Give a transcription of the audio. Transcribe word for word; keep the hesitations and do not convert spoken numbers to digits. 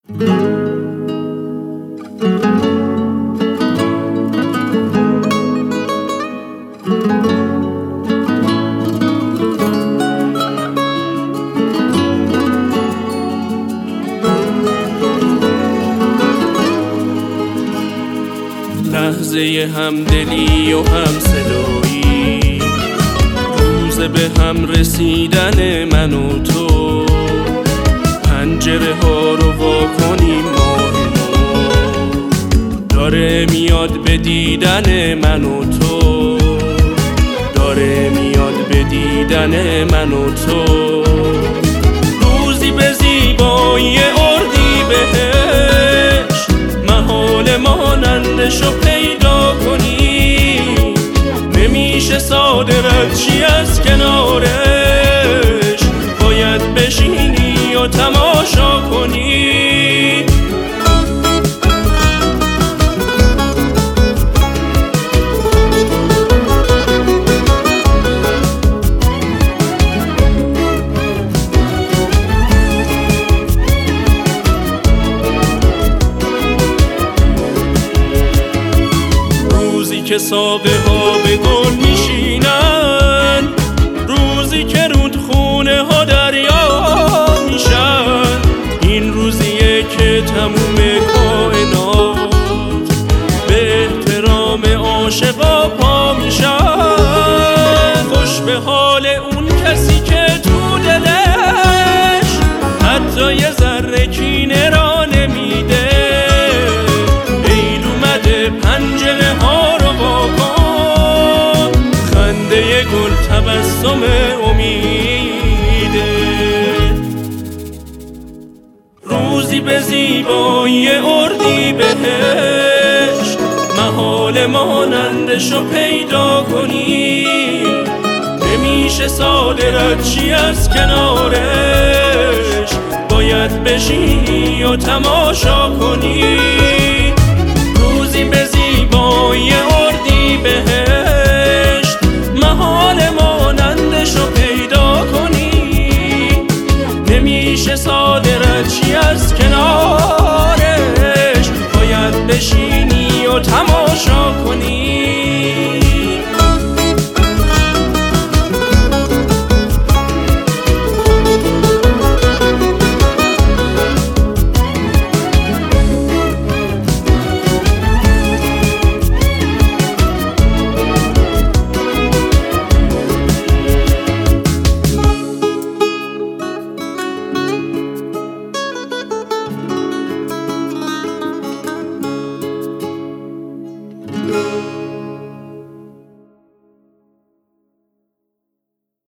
لحظه همدلی و همصدایی، روز به هم رسیدن من و تو، پنجره ها رو وا کنیم ماه نو داره میاد به دیدن من و تو، داره میاد به دیدن من و تو. روزی به زیبایی اردی بهش، محال مانندشو پیدا کنی، نمیشه ساده رد چی از کنارش، باید بشینی و تماشا کنی. که ساقه ها به گل میشینن، روزی که رودخونه ها دریا میشن، این روزیه که تموم کائنات به احترام عاشقا پا میشن. خوش به حال اون کسی که تو دلش حتی یه ذره کینه را نمیده، عید اومده پنجره ها گل تبسم امیده. روزی به زیبایی اردی بهش، محال مانندشو پیدا کنی، نمیشه ساده رد چی از کنارش، باید بشینی و تماشا کنی. روزی به زیبایی اردی بهش، محال مانندشو پیدا کنی، نمیشه ساده رد چی از